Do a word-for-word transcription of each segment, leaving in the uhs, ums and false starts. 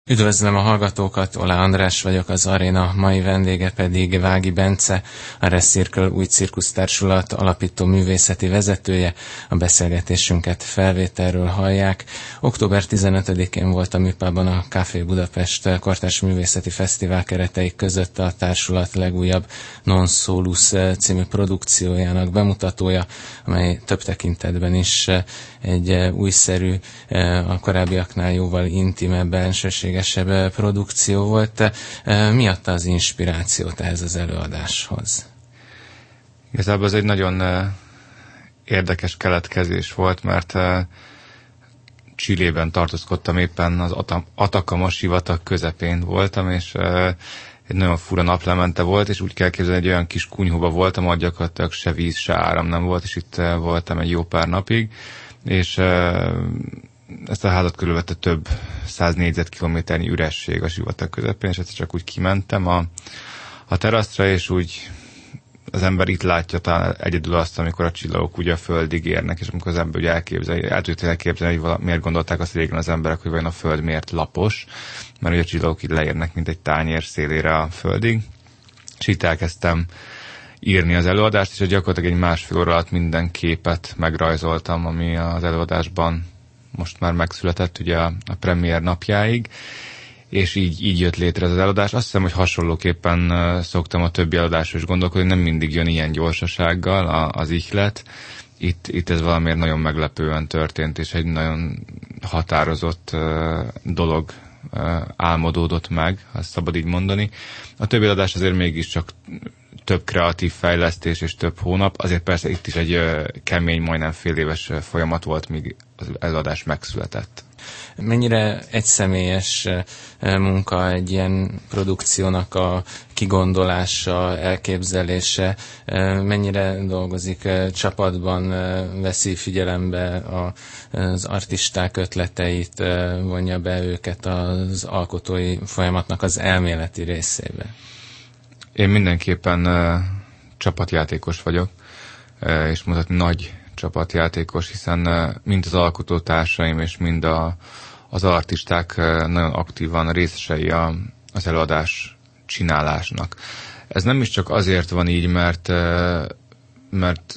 Üdvözlöm a hallgatókat, Ola András vagyok, az aréna mai vendége pedig Vági Bence, a Recircle új cirkusztársulat alapító művészeti vezetője. A beszélgetésünket felvételről hallják. október tizenötödikén volt a Műpában a Café Budapest Kortárs Művészeti Fesztivál keretei között a társulat legújabb Non Solus című produkciójának bemutatója, amely több tekintetben is egy újszerű, a korábbiaknál jóval intimebb, bensőségesebb produkció volt. Mi adta az inspirációt ehhez az előadáshoz? Igazából ez egy nagyon érdekes keletkezés volt, mert Chilében tartózkodtam, éppen az Atacama sivatag közepén voltam, és egy nagyon fura naplemente volt, és úgy kell képzelni, egy olyan kis kunyhóba voltam, ahol gyakorlatilag se víz, se áram nem volt, és itt voltam egy jó pár napig, és ezt a házat körülvette több száz négyzetkilométernyi üresség a sivatag közepén, és egyszer csak úgy kimentem a, a teraszra, és úgy az ember itt látja talán egyedül azt, amikor a csillagok ugye a földig érnek, és amikor az ember ugye elképzelni, el tudja elképzelni, hogy vala, miért gondolták azt régen az emberek, hogy vajon a föld miért lapos, mert ugye a csillagok így leérnek, mint egy tányér szélére a földig. És itt elkezdtem írni az előadást, és gyakorlatilag egy másfél óra alatt minden képet megrajzoltam, ami az előadásban most már megszületett ugye a, a premier napjáig, és így, így jött létre ez az előadás. Azt hiszem, hogy hasonlóképpen uh, szoktam a többi előadásról is gondolkodni, nem mindig jön ilyen gyorsasággal a, az ihlet. Itt, itt ez valamiért nagyon meglepően történt, és egy nagyon határozott uh, dolog uh, álmodódott meg, ha szabad így mondani. A többi előadás azért mégiscsak több kreatív fejlesztés és több hónap. Azért persze itt is egy uh, kemény, majdnem fél éves uh, folyamat volt, míg az előadás megszületett. Mennyire egyszemélyes munka egy ilyen produkciónak a kigondolása, elképzelése, mennyire dolgozik csapatban, veszi figyelembe az artisták ötleteit, vonja be őket az alkotói folyamatnak az elméleti részébe? Én mindenképpen csapatjátékos vagyok, és mondhatni nagy csapatjátékos, hiszen mind az alkotótársaim és mind a, az artisták nagyon aktívan részesei a, az előadás csinálásnak. Ez nem is csak azért van így, mert, mert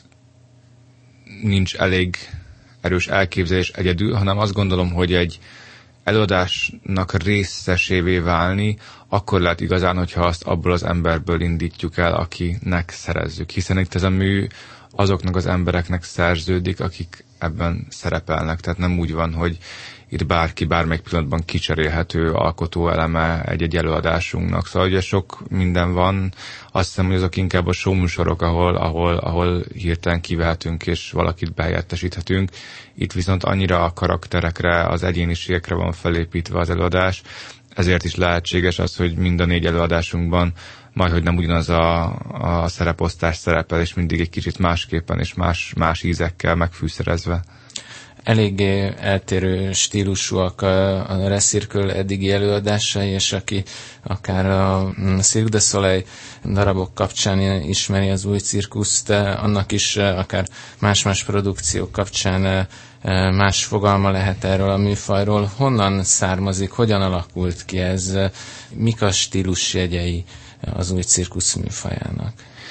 nincs elég erős elképzelés egyedül, hanem azt gondolom, hogy egy előadásnak részesévé válni akkor lehet igazán, hogyha azt abból az emberből indítjuk el, akinek szerezzük. Hiszen itt ez a mű azoknak az embereknek szerződik, akik ebben szerepelnek. Tehát nem úgy van, hogy itt bárki bármelyik pillanatban kicserélhető alkotó eleme egy-egy előadásunknak. Szóval ugye sok minden van. Azt hiszem, hogy azok inkább a showműsorok, ahol, ahol, ahol hirtelen kivehetünk és valakit behelyettesíthetünk. Itt viszont annyira a karakterekre, az egyéniségekre van felépítve az előadás, ezért is lehetséges az, hogy mind a négy előadásunkban majdhogy nem ugyanaz a, a szereposztás szerepel, és mindig egy kicsit másképpen és más, más ízekkel megfűszerezve. Eléggé eltérő stílusúak a, a Recircle eddigi előadásai, és aki akár a Cirque du Soleil darabok kapcsán ismeri az új cirkuszt, annak is akár más-más produkciók kapcsán más fogalma lehet erről a műfajról. Honnan származik, hogyan alakult ki ez, mik a stílusjegyei az új cirkusz műfajának?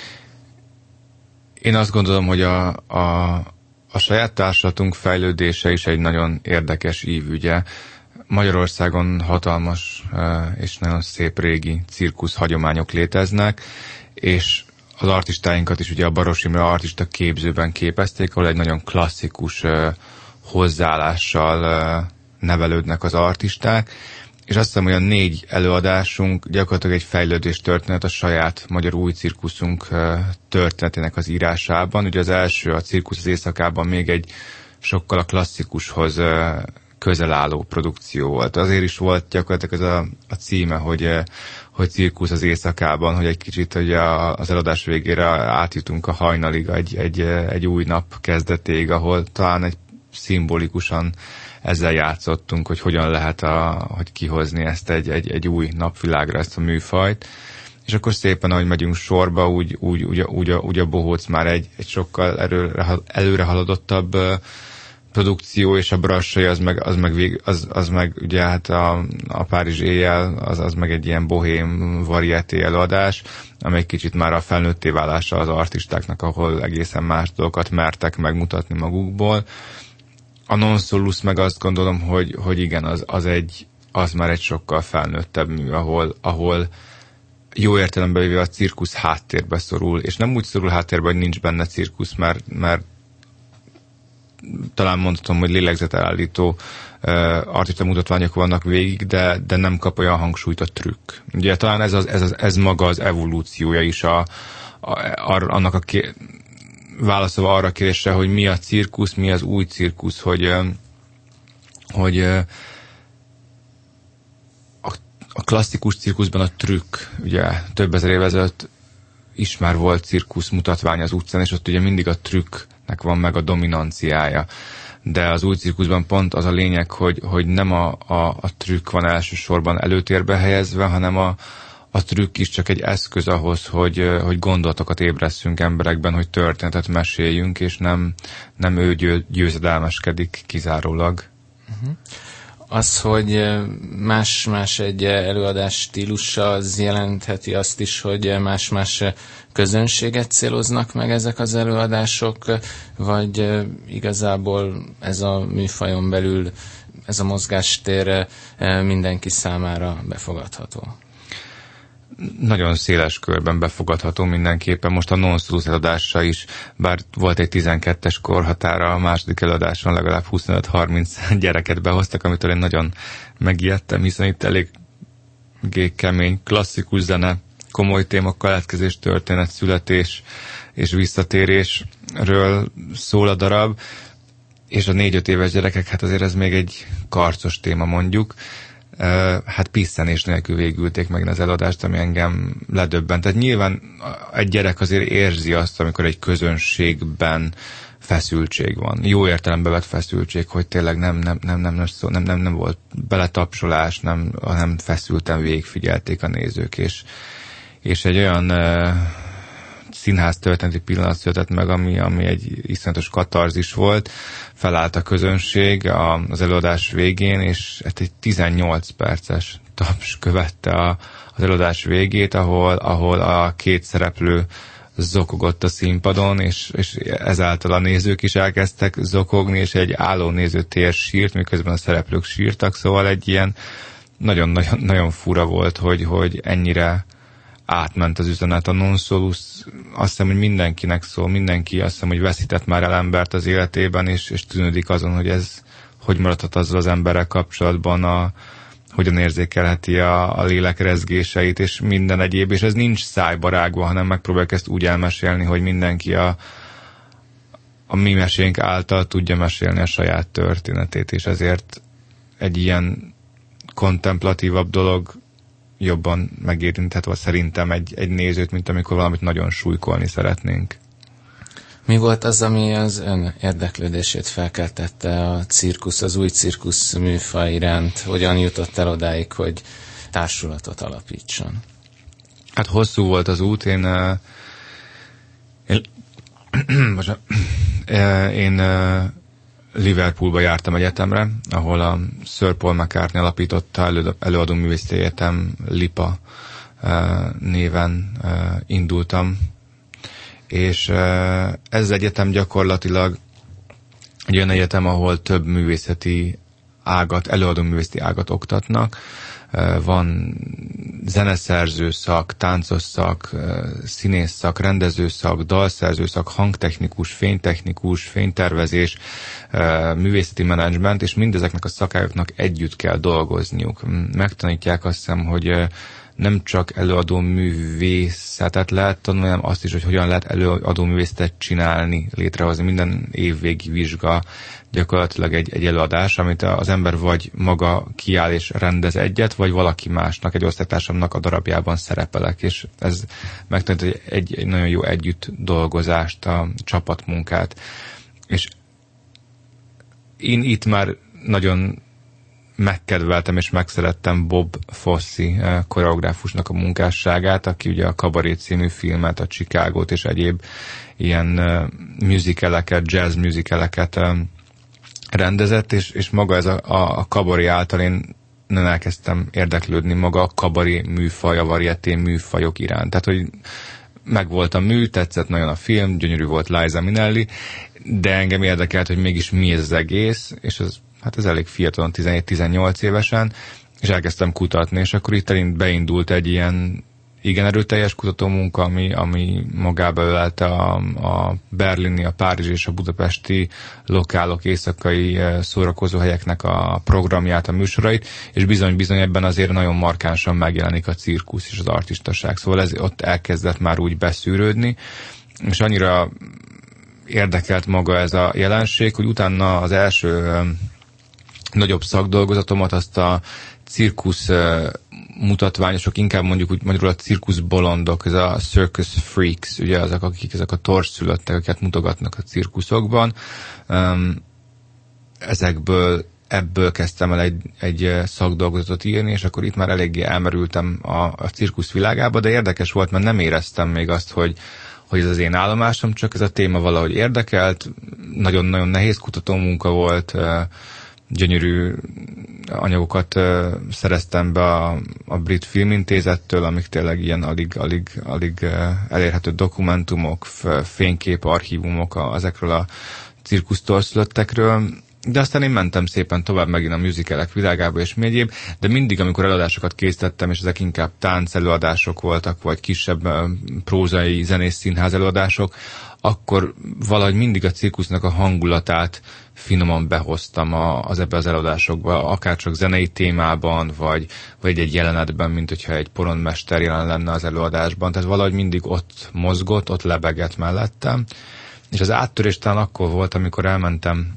Én azt gondolom, hogy a, a, a saját társulatunk fejlődése is egy nagyon érdekes ívügye. Magyarországon hatalmas és nagyon szép régi cirkusz hagyományok léteznek, és az artistáinkat is ugye a Baross Imre artista képzőben képezték, ahol egy nagyon klasszikus hozzáállással nevelődnek az artisták, és azt hiszem, hogy a négy előadásunk gyakorlatilag egy fejlődés történet a saját magyar új cirkuszunk történetének az írásában. Ugye az első, a Cirkusz az éjszakában még egy sokkal a klasszikushoz közel álló produkció volt. Azért is volt gyakorlatilag ez a, a címe, hogy, hogy Cirkusz az éjszakában, hogy egy kicsit hogy az előadás végére átjutunk a hajnalig, egy, egy, egy új nap kezdetéig, ahol talán egy szimbolikusan ezzel játszottunk, hogy hogyan lehet a, hogy kihozni ezt egy, egy, egy új napvilágra, ezt a műfajt. És akkor szépen, ahogy megyünk sorba, úgy, úgy, úgy, úgy, a, úgy a bohóc már egy, egy sokkal előre, előre haladottabb produkció és a Brassai az meg, az meg, vég, az, az meg ugye hát a, a Párizs éjjel, az, az meg egy ilyen bohém varieté előadás, amely kicsit már a felnőtté válása az artistáknak, ahol egészen más dolgokat mertek megmutatni magukból. A Non Solus meg azt gondolom, hogy, hogy igen, az, az, egy, az már egy sokkal felnőttebb mű, ahol, ahol jó értelemben véve a cirkusz háttérbe szorul, és nem úgy szorul háttérbe, hogy nincs benne cirkusz, mert, mert talán mondhatom, hogy lélegzetelállító uh, artista mutatványok vannak végig, de, de nem kap olyan hangsúlyt a trükk. Ugye talán ez, az, ez, az, ez maga az evolúciója is a, a, a, annak a ké, válaszolva arra a kérdésre, hogy mi a cirkusz, mi az új cirkusz, hogy, uh, hogy uh, a, a klasszikus cirkuszban a trükk, ugye több ezer évvel ezelőtt is már volt cirkusz mutatvány az utcán, és ott ugye mindig a trükknek van meg a dominanciája. De az új cirkuszban pont az a lényeg, hogy, hogy nem a, a, a trükk van elsősorban előtérbe helyezve, hanem a, a trükk is csak egy eszköz ahhoz, hogy, hogy gondolatokat ébresszünk emberekben, hogy történetet meséljünk, és nem, nem ő győ, győzedelmeskedik kizárólag. Uh-huh. Az, hogy más-más egy előadás stílusa, az jelentheti azt is, hogy más-más közönséget céloznak meg ezek az előadások, vagy igazából ez a műfajon belül, ez a mozgástér mindenki számára befogadható? Nagyon széles körben befogadható mindenképpen. Most a Non Solus előadása is, bár volt egy tizenkettes korhatára, a második előadáson legalább huszonöt-harminc gyereket behoztak, amitől én nagyon megijedtem, hiszen itt elég kemény, klasszikus zene, komoly téma, keletkezés, történet, születés és visszatérésről szól a darab, és a négy-öt éves gyerekek, hát azért ez még egy karcos téma mondjuk. Uh, hát pisszenés nélkül végülték meg az előadást, ami engem ledöbbent. Tehát nyilván egy gyerek azért érzi azt, amikor egy közönségben feszültség van. Jó értelembe vett feszültség, hogy tényleg nem, nem, nem, nem, nem, nem, nem, nem volt beletapsolás, nem, hanem feszülten végigfigyelték a nézők, és, és egy olyan uh, színház történeti pillanat született meg, ami, ami egy iszonyatos katarzis volt. Felállt a közönség a, az előadás végén, és hát egy tizennyolc perces taps követte a, az előadás végét, ahol, ahol a két szereplő zokogott a színpadon, és, és ezáltal a nézők is elkezdtek zokogni, és egy álló nézőtér sírt, miközben a szereplők sírtak, szóval egy ilyen nagyon-nagyon nagyon fura volt, hogy, hogy ennyire átment az üzenet. A Non Solus azt hiszem, hogy mindenkinek szól, mindenki azt hiszem, hogy veszített már el embert az életében, és, és tűnődik azon, hogy ez hogy maradhat azzal az emberrel kapcsolatban, a, hogyan érzékelheti a, a lélek rezgéseit, és minden egyéb, és ez nincs szájba rágva, hanem megpróbáljuk ezt úgy elmesélni, hogy mindenki a, a mi mesénk által tudja mesélni a saját történetét, és ezért egy ilyen kontemplatívabb dolog jobban megérinthet, vagy szerintem egy, egy nézőt, mint amikor valamit nagyon súlykolni szeretnénk. Mi volt az, ami az ön érdeklődését felkeltette a cirkusz, az új cirkusz műfaj iránt? Hogyan jutott el odáig, hogy társulatot alapítson? Hát hosszú volt az út. Én, én, én Liverpoolba jártam egyetemre, ahol a Sir Paul McCartney alapította elő, előadó művészeti egyetem Lipa néven indultam, és ez az egyetem gyakorlatilag egy olyan egyetem, ahol több művészeti ágat, előadó művészeti ágat oktatnak. Van zeneszerző szak, táncos szak, színész szak, rendező szak, dalszerző szak, hangtechnikus, fénytechnikus, fénytervezés, művészeti menedzsment, és mindezeknek a szakágoknak együtt kell dolgozniuk. Megtanítják azt hiszem, hogy nem csak előadó művészetet lehet tanulni, hanem azt is, hogy hogyan lehet előadó művészetet csinálni, létrehozni. Minden évvégi vizsga gyakorlatilag egy, egy előadás, amit az ember vagy maga kiáll és rendez egyet, vagy valaki másnak, egy osztálytársamnak a darabjában szerepelek, és ez megtanít egy, egy nagyon jó együtt dolgozást, a csapatmunkát. És én itt már nagyon megkedveltem és megszerettem Bob Fosse koreográfusnak a munkásságát, aki ugye a Cabaret című filmet, a Chicagót és egyéb ilyen musicaleket, jazz musicaleket rendezett, és, és maga ez a, a, a kabaré által én nem elkezdtem érdeklődni maga a kabaré műfaj, a varieté műfajok iránt. Tehát, hogy megvolt a mű, tetszett nagyon a film, gyönyörű volt Liza Minnelli, de engem érdekelt, hogy mégis mi ez az egész, és ez, hát ez elég fiatalon, tizenhét-tizennyolc évesen, és elkezdtem kutatni, és akkor itt beindult egy ilyen igen erőteljes kutatómunka, ami, ami magába ölelte a, a berlini, a párizsi és a budapesti lokálok, éjszakai szórakozóhelyeknek a programját, a műsorait, és bizony-bizony ebben azért nagyon markánsan megjelenik a cirkusz és az artistaság. Szóval ez ott elkezdett már úgy beszűrődni, és annyira érdekelt maga ez a jelenség, hogy utána az első nagyobb szakdolgozatomat azt a cirkusz mutatványosok, inkább mondjuk úgy magyarul a cirkuszbolondok, ez a circus freaks, ugye azok, akik ezek a torszülöttek, akiket mutogatnak a cirkuszokban. Ezekből, ebből kezdtem el egy, egy szakdolgozatot írni, és akkor itt már eléggé elmerültem a, a cirkusz világába, de érdekes volt, mert nem éreztem még azt, hogy hogy ez az én állomásom, csak ez a téma valahogy érdekelt, nagyon-nagyon nehéz kutatómunka volt, gyönyörű anyagokat uh, szereztem be a, a Brit Filmintézettől, amik tényleg ilyen alig, alig, alig uh, elérhető dokumentumok, f- fénykép, archívumok a, ezekről a cirkusztorszülöttekről. De aztán én mentem szépen tovább megint a musicalek világába és mi egyéb, de mindig, amikor előadásokat készítettem, és ezek inkább tánc előadások voltak, vagy kisebb uh, prózai, zenész színház előadások, akkor valahogy mindig a cirkusznak a hangulatát finoman behoztam a, az ebbe az előadásokba, akár csak zenei témában, vagy, vagy egy jelenetben, mint hogyha egy porondmester jelen lenne az előadásban. Tehát valahogy mindig ott mozgott, ott lebegett mellettem. És az áttörés talán akkor volt, amikor elmentem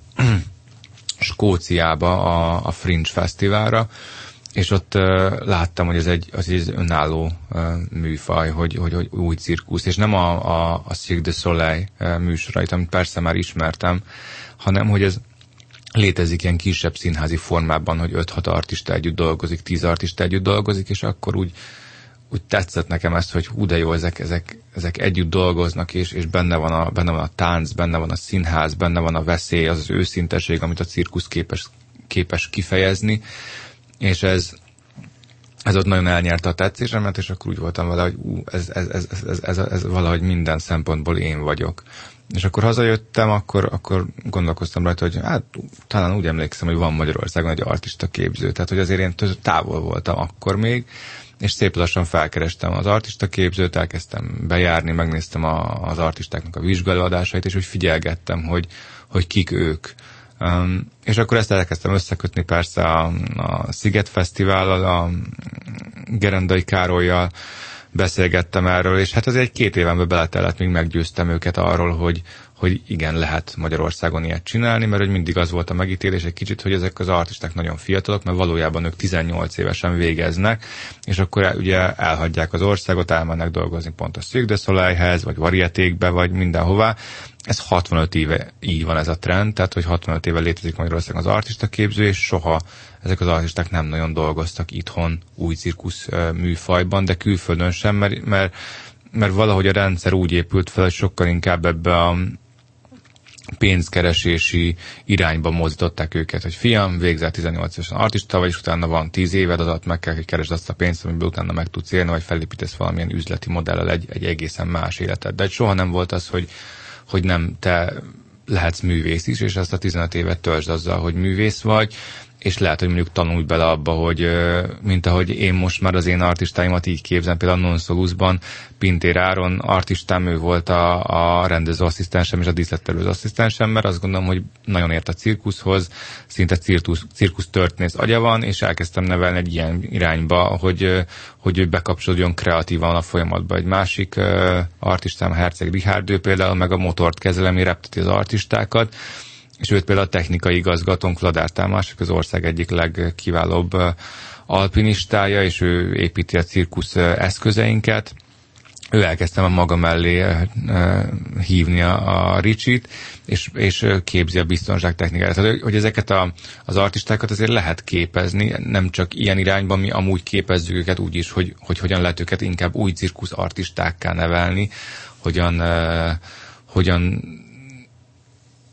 Skóciába a, a Fringe Fesztiválra, és ott uh, láttam, hogy ez egy, az egy önálló uh, műfaj, hogy, hogy, hogy új cirkusz, és nem a, a, a Cirque du Soleil uh, műsorait, amit persze már ismertem, hanem, hogy ez létezik ilyen kisebb színházi formában, hogy öt-hat artista együtt dolgozik, tíz artista együtt dolgozik, és akkor úgy, úgy tetszett nekem ezt, hogy hú, de jó, ezek, ezek, ezek együtt dolgoznak, és, és benne, van a, benne van a tánc, benne van a színház, benne van a veszély, az az őszinteség, amit a cirkusz képes, képes kifejezni, és ez, ez ott nagyon elnyerte a tetszésemet, és akkor úgy voltam vele, hogy ú, ez, ez, ez, ez, ez, ez, ez valahogy minden szempontból én vagyok. És akkor hazajöttem, akkor, akkor gondolkoztam rajta, hogy hát talán úgy emlékszem, hogy van Magyarországon egy artista képző, tehát hogy azért én távol voltam akkor még, és szép lassan felkerestem az artista képzőt, elkezdtem bejárni, megnéztem a, az artistáknak a vizsgálódásait, és úgy figyelgettem, hogy, hogy kik ők. Um, és akkor ezt elkezdtem összekötni persze a, a Sziget Fesztivállal, a Gerendai Károllyal beszélgettem erről, és hát azért egy két évenbe beletellett, még meggyőztem őket arról, hogy, hogy igen, lehet Magyarországon ilyet csinálni, mert hogy mindig az volt a megítélés egy kicsit, hogy ezek az artisták nagyon fiatalok, mert valójában ők tizennyolc évesen végeznek, és akkor ugye elhagyják az országot, elmennek dolgozni pont a Cirque du Soleilhez, vagy varietékbe, vagy mindenhová. Ez hatvanöt éve így van ez a trend, tehát hogy hatvanöt éve létezik Magyarországon az artista képző, és soha ezek az artisták nem nagyon dolgoztak itthon új cirkusz műfajban, de külföldön sem, mert, mert, mert valahogy a rendszer úgy épült fel, hogy sokkal inkább ebbe a pénzkeresési irányba mozdították őket, hogy fiam, végzel tizennyolc évesen artista vagy, és utána van tíz éved, adat meg kell, hogy keresd azt a pénzt, amiből utána meg tudsz élni, vagy felépítesz valamilyen üzleti modellel egy, egy egészen más életet. De soha nem volt az, hogy hogy nem te lehetsz művész is, és ezt a tizenöt évet töltsd azzal, hogy művész vagy, és lehet, hogy mondjuk tanulj bele abba, hogy mint ahogy én most már az én artistáimat így képzem, például a Non Solusban Pintér Áron artistám, ő volt a, a rendező asszisztensem és a díszlettervező asszisztensem, mert azt gondolom, hogy nagyon ért a cirkuszhoz, szinte cirkusz, cirkusz történész agya van, és elkezdtem nevelni egy ilyen irányba, hogy, hogy ő bekapcsolódjon kreatívan a folyamatba. Egy másik uh, artistám, Herceg Richárd, ő például meg a motort kezelem, repteti az artistákat, és őt például a technikai igazgatónk Vladár Tamás, az ország egyik legkiválóbb alpinistája, és ő építi a cirkusz eszközeinket. Ő elkezdtem a maga mellé hívni a, a Ricsit, és, és képzi a biztonságtechnikáját. Tehát, hogy ezeket a, az artistákat azért lehet képezni, nem csak ilyen irányban, mi amúgy képezzük őket úgy is, hogy, hogy hogyan lehet őket inkább új cirkusz artistákká nevelni, hogyan, hogyan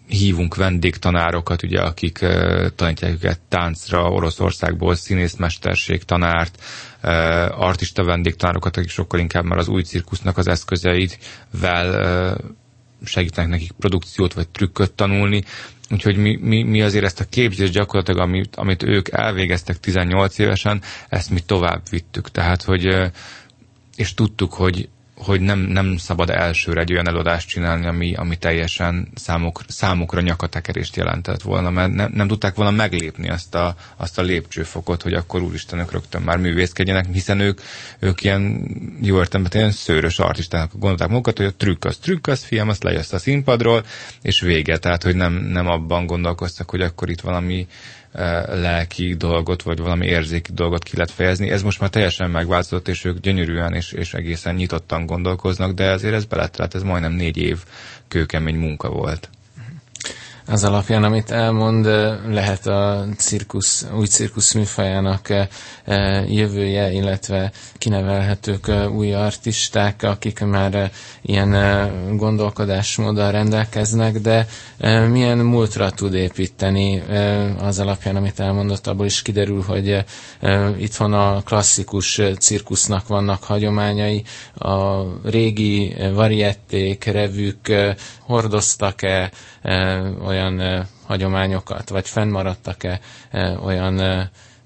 hívunk vendégtanárokat, ugye, akik uh, tanítják őket táncra, Oroszországból színészmesterség tanárt, uh, artista vendégtanárokat, akik sokkal inkább már az új cirkusznak az eszközeivel uh, segítenek nekik produkciót vagy trükköt tanulni. Úgyhogy mi, mi, mi azért ezt a képzést gyakorlatilag, amit, amit ők elvégeztek tizennyolc évesen, ezt mi tovább vittük. Tehát, hogy uh, és tudtuk, hogy hogy nem, nem szabad elsőre egy olyan előadást csinálni, ami, ami teljesen számukra, számukra nyakatekerést jelentett volna, mert ne, nem tudták volna meglépni azt a, azt a lépcsőfokot, hogy akkor úristenök rögtön már művészkedjenek, hiszen ők, ők ilyen jó értelemben ilyen szőrös artistának gondolták magukat, hogy a trükk az trükk, az fiam, azt lejössz a színpadról, és vége. Tehát, hogy nem, nem abban gondolkoztak, hogy akkor itt valami lelki dolgot, vagy valami érzéki dolgot ki lehet fejezni. Ez most már teljesen megváltozott, és ők gyönyörűen és, és egészen nyitottan gondolkoznak, de azért ez beletelt, ez majdnem négy év kőkemény munka volt. Az alapján, amit elmond, lehet a cirkusz, új cirkusz műfajának jövője, illetve kinevelhetők új artisták, akik már ilyen gondolkodásmóddal rendelkeznek, de milyen múltra tud építeni az alapján, amit elmondott, abból is kiderül, hogy itthon a klasszikus cirkusznak vannak hagyományai, a régi variették, revük hordoztak-e olyan uh, hagyományokat, vagy fennmaradtak-e uh, olyan uh,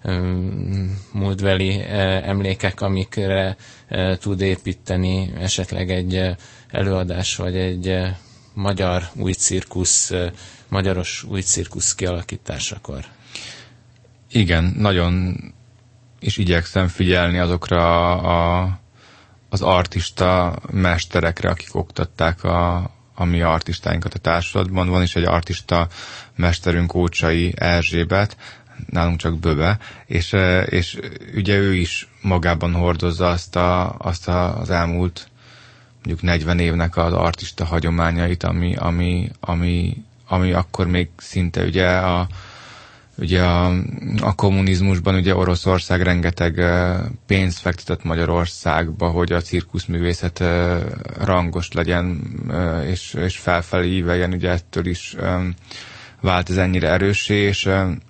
um, múltbeli uh, emlékek, amikre uh, tud építeni esetleg egy uh, előadás, vagy egy uh, magyar új cirkusz, uh, magyaros új cirkusz kialakításakor? Igen, nagyon is igyekszem figyelni azokra a, az artista mesterekre, akik oktatták a a mi artistáinkat a társulatban. Van is egy artista mesterünk, Ócsai Erzsébet, nálunk csak Böbe, és, és ugye ő is magában hordozza azt, a, azt a, az elmúlt mondjuk negyven évnek az artista hagyományait, ami, ami, ami, ami akkor még szinte ugye a Ugye a, a kommunizmusban ugye Oroszország rengeteg pénzt fektetett Magyarországba, hogy a cirkuszművészet rangos legyen, és, és felfelé íveljen, ugye ettől is vált ez ennyire erőssé, és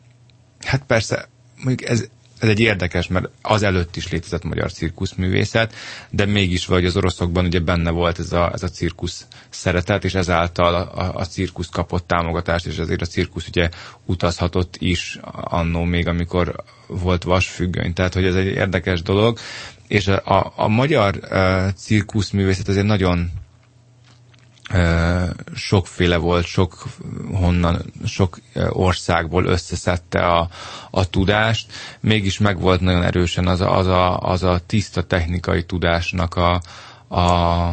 hát persze, mondjuk ez, ez egy érdekes, mert az előtt is létezett magyar cirkuszművészet, de mégis vagy az oroszokban ugye benne volt ez a, ez a cirkusz szeretet, és ezáltal a, a cirkusz kapott támogatást, és azért a cirkusz ugye utazhatott is annó még, amikor volt vasfüggöny. Tehát, hogy ez egy érdekes dolog, és a, a, a magyar uh, cirkuszművészet azért nagyon Uh, sokféle volt, sok honnan, sok országból összeszedte a, a tudást, mégis megvolt nagyon erősen az a, az a, az a tiszta technikai tudásnak a, a,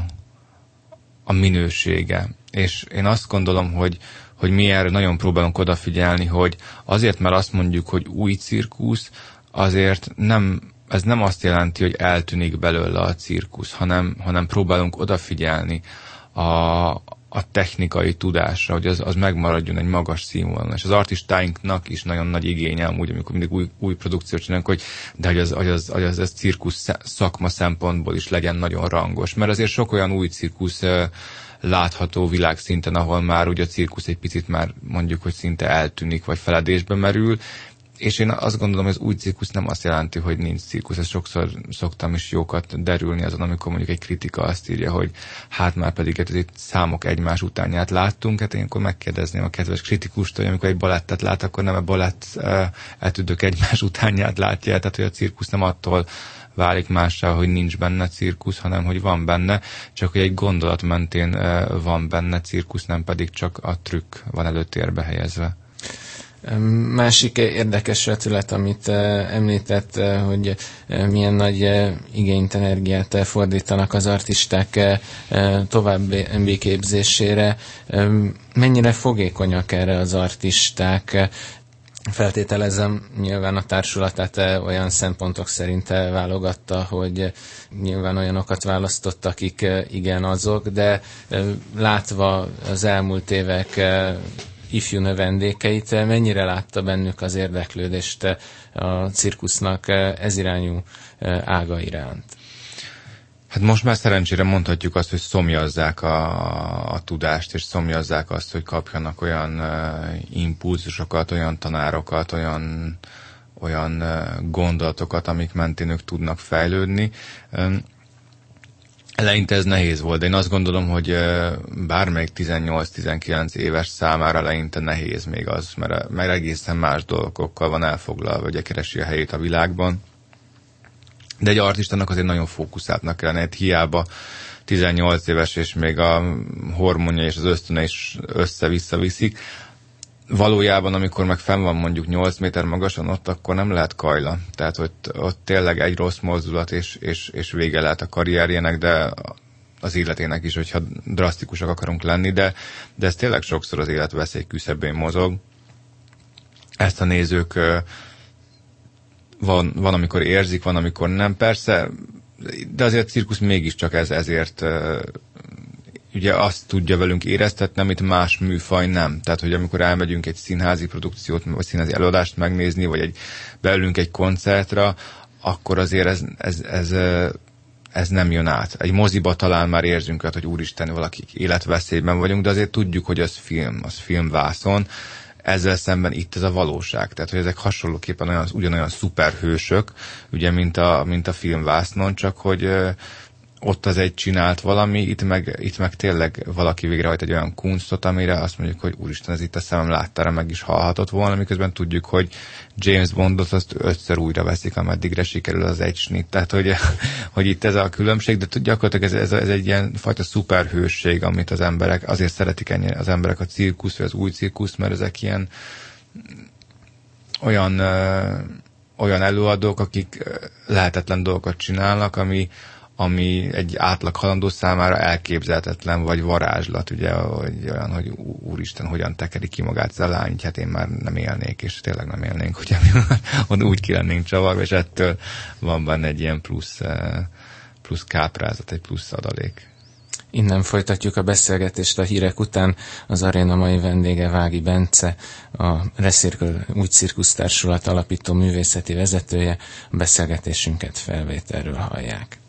a minősége. És én azt gondolom, hogy, hogy mi erre nagyon próbálunk odafigyelni, hogy azért, mert azt mondjuk, hogy új cirkusz, azért nem, ez nem azt jelenti, hogy eltűnik belőle a cirkusz, hanem, hanem próbálunk odafigyelni A, a technikai tudásra, hogy az, az megmaradjon egy magas színvonalon. És az artistáinknak is nagyon nagy igénye amúgy, amikor mindig új, új produkciót csinálunk, hogy de hogy az, hogy az, hogy az, az cirkusz szakma szempontból is legyen nagyon rangos. Mert azért sok olyan új cirkusz látható világszinten, ahol már ugye a cirkusz egy picit már mondjuk, hogy szinte eltűnik, vagy feledésbe merül. És én azt gondolom, hogy az új cirkusz nem azt jelenti, hogy nincs cirkusz. Ezt sokszor szoktam is jókat derülni azon, amikor mondjuk egy kritika azt írja, hogy hát már pedig hát itt számok egymás utánját láttunk. Hát én akkor megkérdezném a kedves kritikust, hogy amikor egy balettet lát, akkor nem a balett uh, eltűdők egymás utánját látja. Tehát, hogy a cirkusz nem attól válik mássá, hogy nincs benne cirkusz, hanem hogy van benne, csak hogy egy gondolat mentén uh, van benne cirkusz, nem pedig csak a trükk van előtérbe helyezve. Másik érdekes vetület, amit említett, hogy milyen nagy igényt, energiát fordítanak az artisták további képzésére. Mennyire fogékonyak erre az artisták? Feltételezem, nyilván a társulatát olyan szempontok szerint válogatta, hogy nyilván olyanokat választott, akik igen azok, de látva az elmúlt évek ifjú növendékeit, mennyire látta bennük az érdeklődést a cirkusznak ezirányú ága iránt? Hát most már szerencsére mondhatjuk azt, hogy szomjazzák a, a tudást, és szomjazzák azt, hogy kapjanak olyan uh, impulzusokat, olyan tanárokat, olyan, olyan uh, gondolatokat, amik mentén ők tudnak fejlődni. Um, Eleinte ez nehéz volt, de én azt gondolom, hogy bármelyik tizennyolc-tizenkilenc éves számára eleinte nehéz még az, mert, mert egészen más dolgokkal van elfoglalva, ugye keresi a helyét a világban. De egy artistának azért nagyon fókuszáltnak kellene, egy hiába tizennyolc éves, és még a hormonja és az ösztöne is össze-vissza viszik. Valójában, amikor meg fenn van mondjuk nyolc méter magasan, ott akkor nem lehet kajla. Tehát ott, ott tényleg egy rossz mozdulat, és, és, és vége lehet a karrierjének, de az életének is, hogyha drasztikusak akarunk lenni, de, de ez tényleg sokszor az életveszély küszöbén mozog. Ezt a nézők van, van, amikor érzik, van, amikor nem. Persze, de azért a cirkusz mégiscsak ez, ezért ugye azt tudja velünk éreztetni, amit más műfaj nem. Tehát, hogy amikor elmegyünk egy színházi produkciót, vagy színházi előadást megnézni, vagy egy, beülünk egy koncertre, akkor azért ez, ez, ez, ez nem jön át. Egy moziba talán már érzünk, hogy úristen, valakik életveszélyben vagyunk, de azért tudjuk, hogy az film, az filmvászon. Ezzel szemben itt ez a valóság. Tehát, hogy ezek hasonlóképpen olyan, ugyanolyan szuperhősök, ugye, mint a, mint a filmvásznon, csak hogy ott az egy csinált valami, itt meg, itt meg tényleg valaki végrehajt egy olyan kunstot, amire azt mondjuk, hogy úristen, ez itt a szemem láttára meg is hallhatott volna, miközben tudjuk, hogy James Bondot azt ötször újra veszik, ameddigre sikerül az egy snit. Tehát, hogy, hogy itt ez a különbség, de gyakorlatilag ez, ez, ez egy ilyen fajta szuperhősség, amit az emberek, azért szeretik ennyi az emberek a cirkusz, vagy az új cirkusz, mert ezek ilyen olyan, ö, olyan előadók, akik lehetetlen dolgokat csinálnak, ami ami egy átlag halandó számára elképzelhetetlen, vagy varázslat, ugye, hogy olyan, hogy úristen, hogyan tekeri ki magát ez a lány, hát én már nem élnék, és tényleg nem élnénk, ugye mi úgy ki lennénk csavarva, és ettől van benne egy ilyen plusz, plusz káprázat, egy plusz adalék. Innen folytatjuk a beszélgetést a hírek után. Az aréna mai vendége Vági Bence, a Recircle új cirkusztársulat alapító művészeti vezetője. A beszélgetésünket felvételről hallják.